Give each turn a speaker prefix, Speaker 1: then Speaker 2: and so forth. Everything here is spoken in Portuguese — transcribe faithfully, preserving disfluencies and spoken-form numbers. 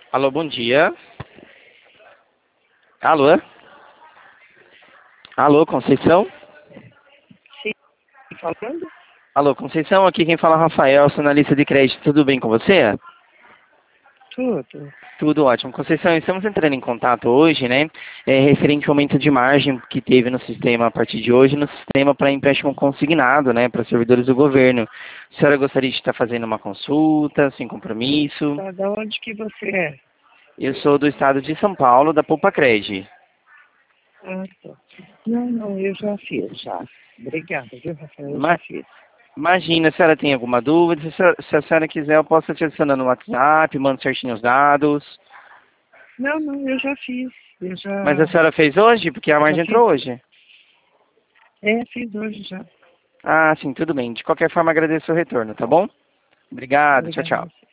Speaker 1: Alô, bom dia. Alô? Alô, Conceição?
Speaker 2: Sim, falando?
Speaker 1: Alô, Conceição, aqui quem fala é o Rafael, sou analista de crédito. Tudo bem com você?
Speaker 2: Tudo.
Speaker 1: Tudo ótimo. Conceição, estamos entrando em contato hoje, né? É, referente ao aumento de margem que teve no sistema a partir de hoje, no sistema para empréstimo consignado, né? Para servidores do governo. A senhora gostaria de estar fazendo uma consulta, sem compromisso?
Speaker 2: Tá, da onde que você é?
Speaker 1: Eu sou do estado de São Paulo, da Poupa Cred.
Speaker 2: Ah, tá. Não, não, eu já fiz, já. Obrigada, viu, Rafael? Eu já
Speaker 1: Ma-
Speaker 2: fiz.
Speaker 1: Imagina, se a senhora tem alguma dúvida, se a senhora, se a senhora quiser, eu posso te adicionar no WhatsApp, mando certinho os dados.
Speaker 2: Não, não, eu já fiz. Eu
Speaker 1: Mas a
Speaker 2: já,
Speaker 1: senhora fez hoje? Porque a
Speaker 2: já
Speaker 1: margem
Speaker 2: fiz.
Speaker 1: entrou hoje.
Speaker 2: É, fiz hoje já.
Speaker 1: Ah, sim, tudo bem. De qualquer forma, agradeço o retorno, tá bom? Obrigado, tchau,
Speaker 2: Obrigada a
Speaker 1: tchau.
Speaker 2: você.